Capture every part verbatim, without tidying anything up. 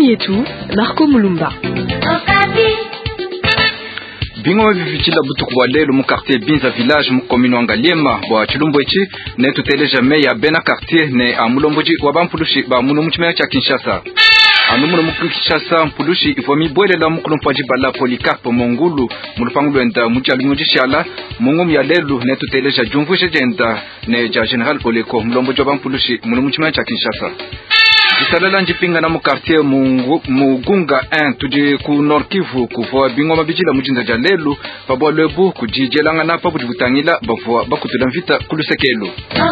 Habari yetu Marco Mulumba. Bingo vivichila butuku bwa lelo mu quartier Binza village mu commune Ngaliema bwa Chulumbwechi ne tuteleja me ya bena quartier ne amulomboji wa bampulushi ba muno muchimea cha Kinshasa. Anumu mu Kinshasa mpulushi ifomi bwelela mu kulompaji bala Polycarpe Mongulu mu lupangu lwenda mu chalungu shala mungu ya lelo ne tuteleja jumvuje jenda ne ja general Oleko mulomboji wa bampulushi muno muchimea cha Kinshasa. Jisalala njipinga na mu quartier Mugunga un tuji ku Nord Kivu kuvoa bingo mabijila mujinza ja lelu pabwa lebu kujijelanga na pabu jibutangila bavoa bakutula mvita kulusekelu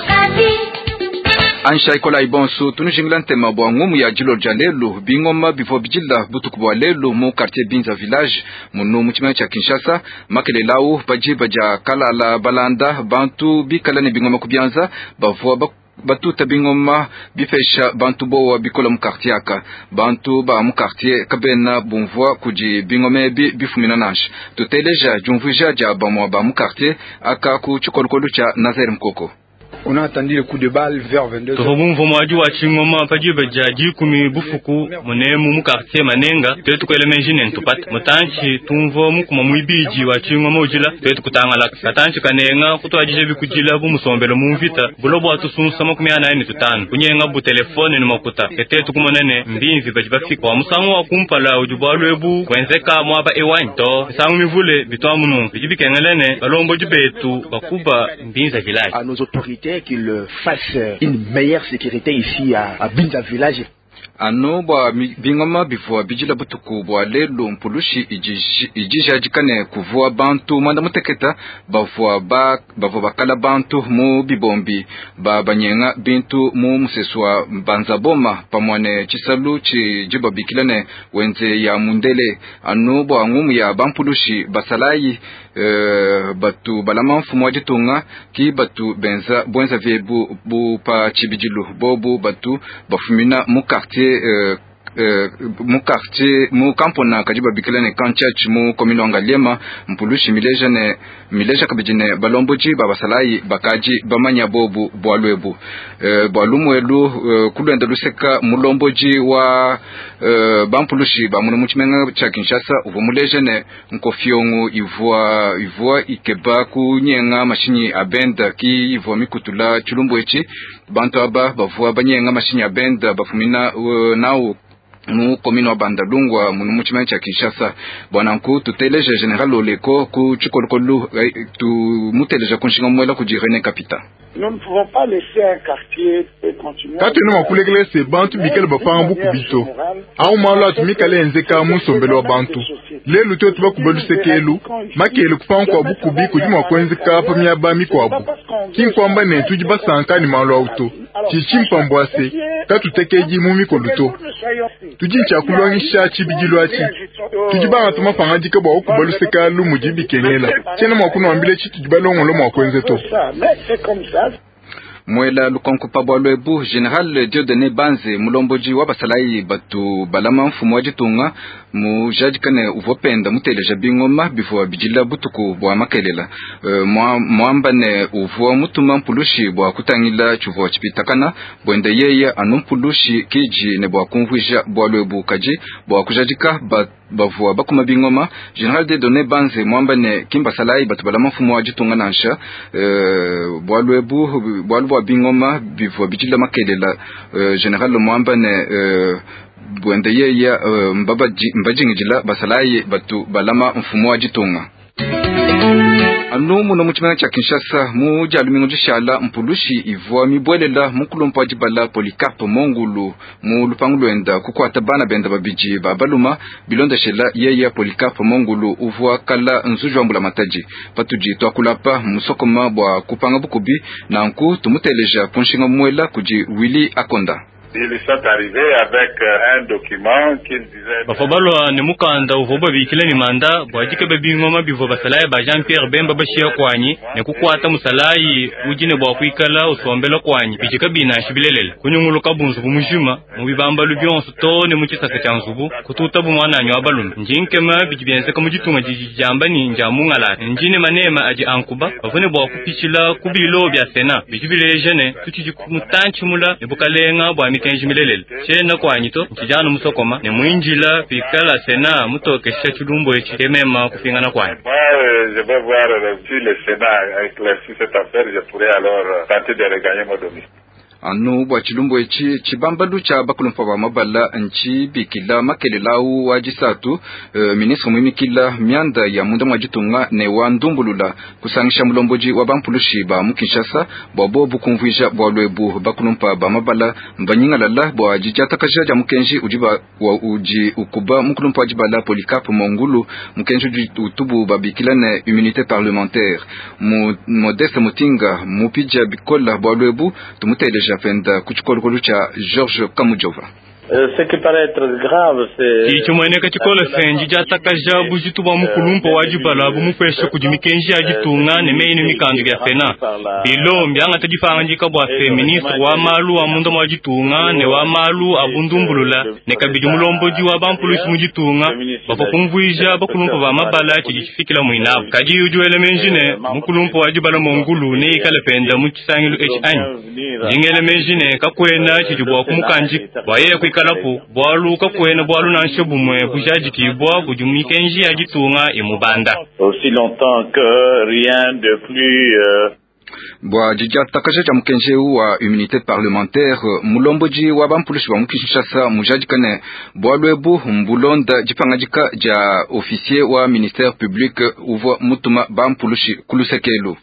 Ansha ikola ibonsu tunujingla ntema bwa ngumu ya jilo ja lelu bingo mabivo bijila butuku bwa lelu mu quartier Binza village munu muchimea cha Kinshasa makele lau pajiba ja kalala balanda bantu bikala ne bingo makubianza bavoa baku batu tabingoma bifesha bantu bowa bikola mu quartier aka bantu ba mu quartier kabena bonvoi kuji bingome bi bifumina nash tuteleja jumvuja ja ba mo ba mu quartier aka ku chukolukolu cha Nazaire Mkoko. On a attendu le coup de balle vers vingt-deux heures. Tobum vomaji wa chingoma pajiba jaji kumi bufuku munemu mu quartier Manenga tetu ko elemejine ntupat mutanchi tumvo mu kuma muibiji wa chingoma ujila tetu kutangala katanchi kanenga kutwajije bikujila bu musombelo mu mvita bulobo atusunsa makumi anaini tutano kunyenga bu telefone ni makuta tetu kumonene mbinvi bajiba fika wa musangu wa kumpala ujubwalwebu kwenzeka mwaba ewanto sangu mivule bitwa munu bijibikengelene balombo jibetu bakuba mbinza village à nos autorités qu'ils fassent une meilleure sécurité ici à, à Binza village. Ano bwa bingoma bifua bijila butuku bwa lelo mpulushi ijija jikane kuvua bantu manda muteketa bavua ba bavua bakala bantu mu bibombi ba banyenga bintu mu museswa banza boma pamwane chisalu chi jiba bikilane wenze ya mundele. Ano bwa ngumu ya bampulushi basalayi Uh, batu balama mfumo wajitunga ki batu benza bwenza vyebu bu pa chibijilu bobu batu bafumina mu quartier uh, Uh, mu quartier mu kampona kajiba bikilane kanchach mu commune Ngaliema mpulushi mileja ne mileja kabijine balomboji babasalayi bakaji bamanya bobu bwalwebu uh, bwalumwelu uh, kulwenda luseka mulomboji wa uh, bampulushi bamuno muchimenga cha Kinshasa uvo muleja ne nkofiongu ivua ivua ikeba kunyenga mashinyi abenda ki ivua mikutula Chulumbwechi bantu aba bavua banyenga mashinyi abenda bafumina uh, nao mu komino wa Bandalungwa mu muchimanya cha Kinshasa bwana nku tuteleje general Oleko ku chukolukolu tu muteleje kunshinga mwela kujirene kapita. Nous ne pouvons pas laisser un quartier continuer. Quand nous avons coulé ces bantu bikel bafanga buku bito. Au malo atumikale nzeka musombelo bantu. Le luto tuba kubelu sekelu makelu kupanga kwa buku biku juma kwenzeka pamya ba mikwabu. Kinkwamba ne tujiba sankani malo auto. Chichimpa mbwase katutekeji mumi koluto. Tujincha kulwangisha chibijilwachi. Tujiba atuma fanga dike bwa okubelu sekalu mujibi kenyela. Chena mwakuno ambile chi tujiba longolo mwakwenzeto. Mwela lukonko pabwa lwebu general Dieudonné Banze mulomboji wa basalayi batu balama mfumo wajitunga mu jadikane uvopenda muteleja bingoma bifua bijila butuku bwa makelela uh, mwambane uvo mutuma mpulushi bwa kutangila chuvo chipitakana bwende yeye anu mpulushi kiji ne bwa kumvwisha bwa lwebu kaji bwa kujadika bat bavua bakuma bingoma general Dieudonné Banze mwambane kimba salayi batu balama mfumo wajitunga nansha uh, bwa lwebu bwa lwebu bingoma bivua bijila makelela uh, general mwambane uh, bwende yeya uh, mbajingijila basalayi batu balama mfumo wajitunga. Anu muno muchimana cha Kinshasa mu jalumingo jishala mpulushi ivua mibwelela mukulompa jibala Polycarpe Mongulu mu lupangu lwenda kukwata bana benda babiji babaluma bilonda shela yeya Polycarpe Mongulu uvua kala nzujwa mbula mataji patuji twakulapa musokoma bwa kupanga bukubi na nku tumuteleja kunshinga mwela kuji Willy Akonda. Ils sont arrivés avec un document qu'ils disaient bafabalo ne mukanda uvoba bikile ni manda bwajike babingoma bivo basalaye ba Jean Pierre Bemba bashia kwanyi ne kukwata musalayi ujine bwa kwikala usombelo kwanyi bijika bina shibilelele kunyungulu kabunzu bumujuma mu bibamba lubyonso to ne mukisaka cyanzubu kututa bumwana nyo abalumi njinkema bijibenze kamujitunga jijamba ni njamungala njine manema aji ankuba bavune bwa kupichila kubilo bya sena bijibile jene tuchiji kumutanchi mula ebukalenga bwa mikenji milelele chena kwa nyito chijano musokoma ne mwinjila pikala sena mutoke chachulumbo echikemema kufingana kwa je vais voir si le Sénat a éclairci cette affaire, je pourrais alors tenter de regagner mon domicile. Anu bwa chilumbo echi chibambalu cha bakulumpa ba mabala nchi bikila makelelawu wajisatu uh, ministre mwimikila mianda ya munda mwajitunga ne wandumbulula kusangisha mulomboji wa bampulushi ba mukinshasa bwa bobu kumvija bwa lwebu bakulumpa ba mabala mbanyinga lala bwa jijata kajaja mukenji ujiba wa uji ukuba mukulumpa wajibala Polycarpe Mongulu mukenji utubu babikila ne immunité parlementaire mu Modeste Mutinga mupija bikola bwa lwebu tumuteleja fenda kuchikolo cha George Kamujova. Ce qui paraît être grave, c'est kichumene kachikola senji jatakaja bujitu ba mukulumpa wajibala bumufesha kujimikenji ajitunga ne meini mikandu ya sena bilo mbyanga tajifanga njika bwa ministre wa malu wa munda mwajitunga ne wa malu abundumbulula ne kabidi mulomboji wa bampulusi mujitunga bapa kumvuija bakulumpa ba mabala chijifikila muinabu kaji ujuele menjine mukulumpa wajibala Mongulu ne ikale penda muchisangilu H anyi jingele menjine kakwena chijibwa kumukanji baye kalapo bwalu kakwena bwalu nanshe bumwe bujajikibwa bujumikenji ajitunga imubanda aussi longtemps que rien de plus euh... bwa jijata kajaja mkenje wa immunité parlementaire mulomboji wa bampulushi wa mukinshasa mujajikane bwalwebu mbulonda jipangajika ja officier wa ministère public uvo mutuma bampulushi kulusekelu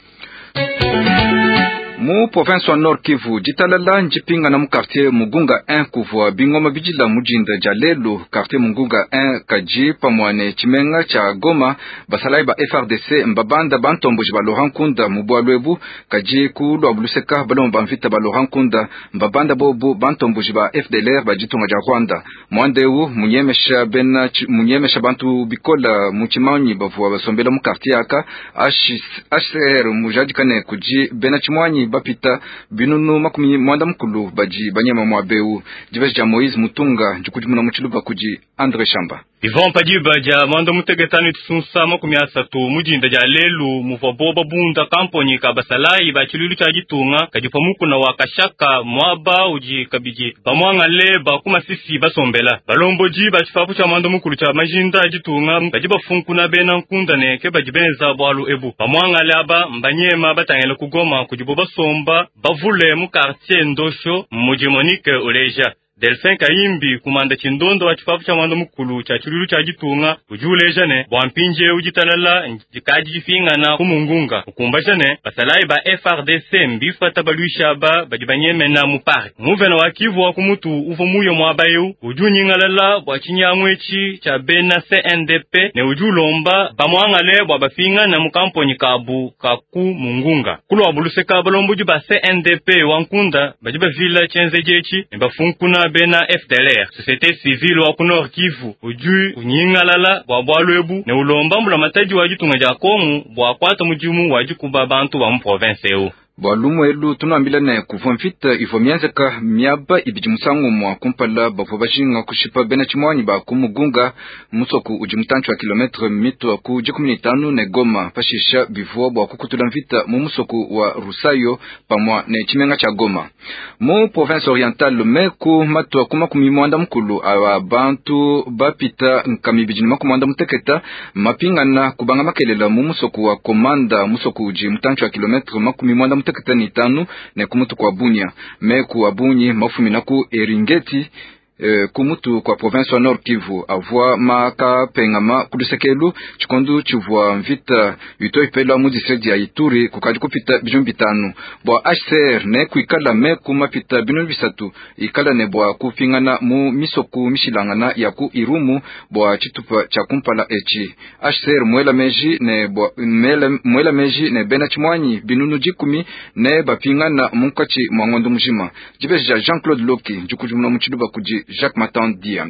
mu province wa Nord Kivu jitalala njipinga na mu quartier Mugunga un kuvwa bingoma bijila mujinda jalelo quartier Mugunga un kaji pamwane chimenga cha Goma basalai ba F R D C mbabanda bantomboji ba Laurent Nkunda mubwalwebu kaji ku lwabuluseka balomba bamvita ba Laurent Nkunda mbabanda bobu bantomboji ba F D L R bajitunga ja Rwanda mwandewu munyemesha bena munyemesha bantu bikola muchimanyi bavwa basombela mu quartier aka H C R mujadikane kuji bena chimwanyi bapita binunu makumi mwanda mkulu baji banyema mwabeu jibeji ja Moise Mutunga jukujumuna muchiluba kuji Andre Shamba Ivon pajiba ja mwanda mutegetani tusunsa makumi asatu mujinda ja lelu muvaboba bunda kamponi kabasalai bachilulu cha jitunga kajipamuku na wakashaka mwaba uji kabiji bamwanga le bakuma sisi basombela balomboji bachifapu cha mwanda mukulu cha majinda jitunga kajiba funku na bena nkunda ne keba jibenza bwalu ebu bamwanga le aba mbanyema batangele kugoma kujiboba somba bavule mu quartier Ndosho mujimonique Oleja Delphin Kayimbi kumanda chindondo wa chipapu cha mwanda mukulu cha chululu cha jitunga ujuleja ne bwampinje ujitalala njikaji jifinga na kumungunga ukumbaja ne basalai ba F R D C mbifa tabaluisha ba bajibanyeme na mupari muvena wa Kivu wa kumutu uvo muyo mwabayu ujunyingalala bwa chinyamwechi cha bena C N D P ne ujulomba bamwangale bwa bafinga na mukamponi kabu kaku mungunga kulo wabuluseka balombuji ba C N D P wankunda bajiba vila chenze jechi mbafunkuna bena F D L R société civile wa kunor Kivu uju unyingalala bwa bwalwebu ne ulomba mbula mataji wajitunga ja komu bwa kwata mujimu wajikuba bantu ba mu province eu Bwalumu elu tunambila ne kuvumfita ifo mianzeka miaba ibijimusangu mwa kumpala bafo bashinga kushipa bena chimwanyi ba kumugunga musoku ujimutanchu wa kilometre mito wa kujikumini tanu ne Goma pashisha bivuwa bwa kukutula mvita mu musoku wa Rusayo pamwa ne chimenga cha Goma mu province orientale meku matu wa kumakumi mwanda mkulu awa bantu bapita nkamibijini makumwanda muteketa mapingana kubanga makelela mu musoku wa komanda musoku ujimutanchu wa kilometre makumi mwanda teketani tanu ne kumutu kwa Bunia meku wa Bunyi mafumi naku Eringeti e, kumutu kwa province wa Nord Kivu avwa maka pengama kudusekelu chikondu chivwa mvita yuto ipela mu district ya Ituri kukaji kupita bijumbi tanu bwa H C R ne kuikala meku mapita binu bisatu ikala ne bwa kupingana mu misoku mishilangana ya ku Irumu bwa chitupa cha kumpala echi H C R mwela meji ne bwa mwela, mwela meji ne bena chimwanyi binunu jikumi ne bapingana munkachi mwangondo mjima jibeja Jean-Claude Loki jukujumuna mchiduba kuji Jacques Matan Diambi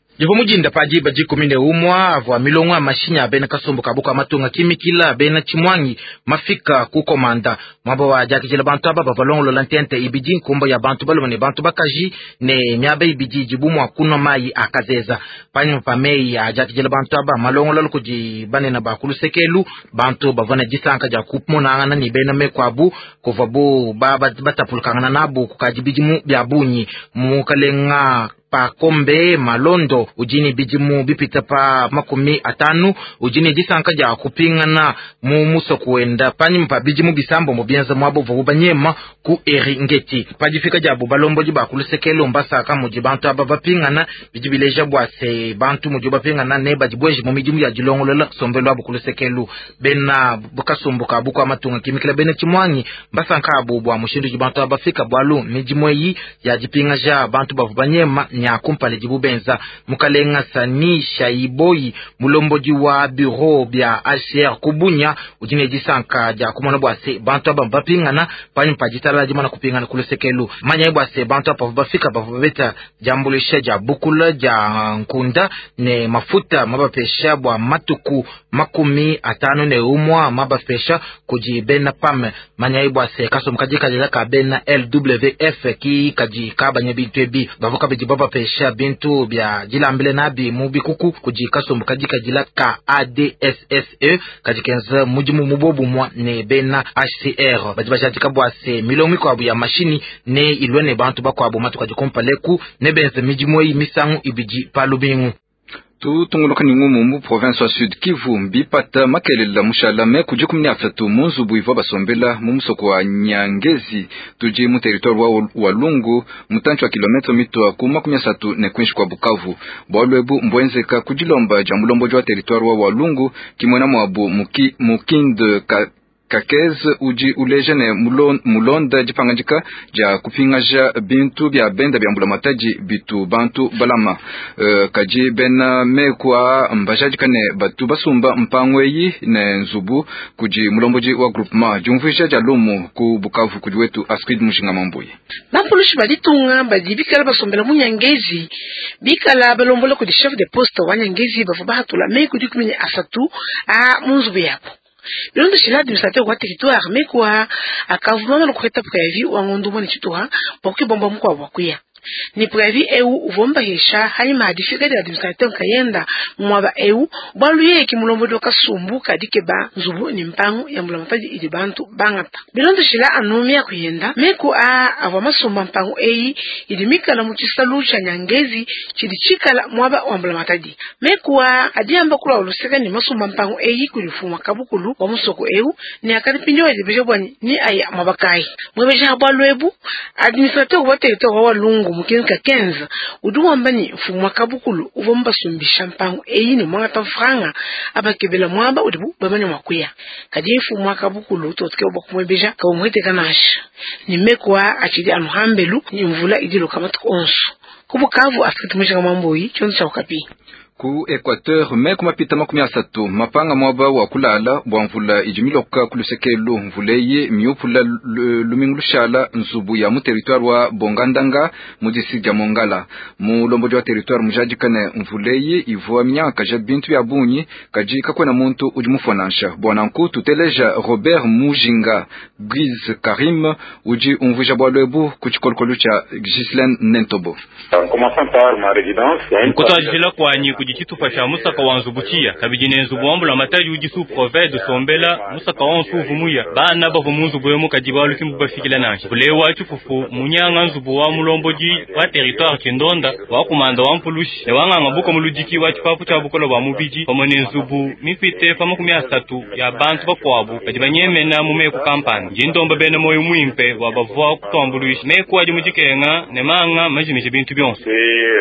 Jivo mujinda paji baji kumine umwa avwa milongwa mashinya bena kasombo kabuka matunga kimikila bena chimwangi mafika kukomanda mwaba wa jaki jela bantu aba babalongo lantente ibiji nkumbo ya bantu balu ne bantu bakaji ne miabe ibiji jibumu akuno mai akazeza panyo pamei ya jaki jela bantu aba malongo lolo kuji bane na bakulu sekelu bantu bavana jisanka ja kupmona ngana ni bena mekwabu kuvabu baba batapulukangana nabu kukajibijimu byabunyi mukalenga pa kombe malondo ujini bijimu bipita pa makumi atanu ujini jisanka ja kupingana mu muso kuenda pani mpa bijimu bisambo mubianza mwabo vubanyema ku eringeti pajifika jabu balombo jiba kulusekelo mbasa ka mujibantu aba bapingana bijibileja bwase bantu mujiba pingana ne bajibweje mu mijimu ya jilongolola sombelo abo kulusekelo bena bukasumbuka buko amatunga kimikila bena chimwangi mbasa nka abo bwa mushindu jibantu aba fika bwalu mijimu yi ya jipinga ja bantu bavubanyema nya kumpale jibubenza mukalenga sani shaiboi mulomboji wa bureau bya H C R kubunya ujine jisanka ja kumona bwase bantu aba bapingana pani pajitala jimana kupingana kulesekelu manya bwase bantu aba bafika bavubeta jambulisha ja bukula ja nkunda ne mafuta mabapesha bwa matuku makumi atano ne umwa mabapesha kujibena pame manya bwase kaso mkajika jela ka bena L W F ki kaji kabanya bitwebi bavuka bijibaba pesha bintu bya jilambele nabi mubi kuku kujikaso mukajika jila ka A D S S E kajikenza mujimu mubobu mwa ne bena H C R bajibajika bwase milongo kwa abu ya mashini ne ilwene bantu bako abu matu kajikompa leku ne benze mijimu yi misangu ibiji palubingu tu tunguluka ni ngumu mu province wa Sud Kivu mbipata makelela mushala me kujikumni afatu munzu buiva basombela mu musoko wa Nyangezi tuji mu territoire wa Walungu mutancho wa kilometro mito ku makumi atatu ne kwinshi kwa Bukavu bolwebu mbwenzeka kujilomba jamulombo jwa territoire wa Walungu kimona mwabu muki mukinde ka kakez uji ulejene mulon, mulonda jipangajika ja kupingaja bintu bya benda bya mbula mataji bitu bantu balama uh, kaji bena mekwa mbajajika ne batu basumba mpangweyi ne nzubu kuji mulomboji wa groupement jumvisha jalumu ku Bukavu kuji wetu Astrid Mushinga Mambuye bampulushi balitunga badibikala basombela mu Nyangezi bikala balombola ku chef de poste wa Nyangezi bavuba hatula me kuji kumenya asatu a munzubu yapo Bilondo shila administrateur wa territoire mekwa akavumana lokureta préavis wa ngondu moni chitoha poki bomba mkwa wakuya. Ni préavis eu uvomba hesha hali maadifika de administrateur kayenda mwaba eu baluye ki mulombo doka sumbu kadike ba nzubu ni mpango ya mulamataji idibantu bangata. Bilondo shila anomia kuyenda meku a avama sumba mpango ei idimika la muchisalu cha Nyangezi chidichika la mwaba wa mulamataji. Meku a adiamba kula uluseka ni masumba mpango ei kulifuma kabukulu wa musoko eu ni akaripinyo wa jibijabwa ni aya mabakai. Mwebeja habaluebu administrateur wa territoire wa Walungu mukinka quinze uduwa mbani mfumwa kabukulu uvomba sumbisha mpango eyi ni mwata franga abakebela mwaba udibu babani mwakuya kadi mfumwa kabukulu totike obakumwebeja ka umwete kanasha ni mekwa achidi anuhambelu ni mvula idilo kamatu onsu kubukavu Astrid Mushinga Mambuye chonzo cha ukapi ku Equateur me kumapita makumi asatu mapanga mwaba wa kulala bwa mvula ijimiloka kulusekelo mvuleye miupula lumingulushala nzubu ya mu territoire wa Bongandanga mudisi ja Mongala mu lombojo wa territoire mujajikane mvuleye ivua myaka ja bintu ya bunyi kajika kwena muntu ujimufonansha bwana nku tuteleja Robert Mujinga Brize Karim uji umvuja bwalwebu kuchikolkolu cha Ghislaine Nentobo. En commençant par ma résidence, il y a une kutajila kwanyi kujitupa cha musaka wanzubukia kabijine nzubu wambula mataji ujisu provede sombela musaka wansu vumuya bana bavu munzubu yemu kajibalu kimbu bafikila nanshi kulewa chufufu munyanga nzubu wa mulomboji wa territoire kindonda wa kumanda wa mpulushi ne wanga ngabuko mulujiki wa chipapu cha bukolo wa mubiji pamone nzubu mipite fama kumi asatu ya bantu bakwabu kajibanyemena mume ku kampani jindomba bene moyo muimpe wa bavwa kutombulushi meku waji mujikenga ne manga majini bintu byonse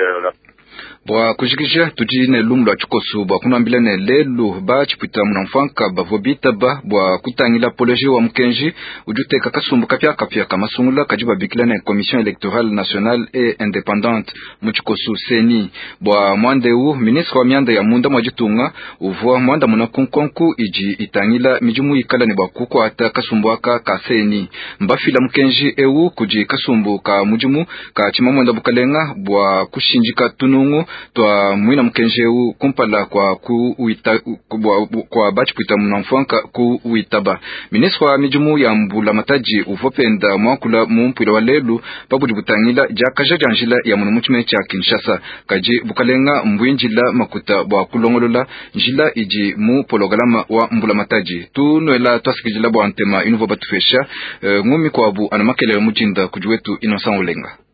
bwa kujikisha tujine lumlo chikosu bwa kunambila ne lelu ba chipita munamfanka bavobita ba bwa kutangila poloji wa mkenji ujuteka kasumbu kapya kapya kamasungula kajiba bikila ne commission électorale nationale et indépendante muchikosu seni bwa mwande u ministre wa mianda ya munda mwajitunga uvua mwanda munakunkonku iji itangila mijumu ikala ne bakuko ata kasumbu aka kaseni mbafila mkenji eu kuji kasumbu ka mujumu ka chimamwanda bukalenga bwa kushinjika tunungu mungu twa mwina mkenjeu kumpala kwa ku uita kwa, kwa bachi puita mnamfanka ku uitaba ministre wa mijumu ya mbula mataji uvopenda mwakula mumpwila wa lelu pabudi butangila jakaja janjila ya munu muchime cha Kinshasa kaji bukalenga mbwinjila makuta bwa kulongolola njila iji mu pologalama wa mbula mataji tu noela twasikijila bwa antema inuvo batufesha uh, ngumi kwa bu anamakele mujinda kujuwetu Innocent Olenga.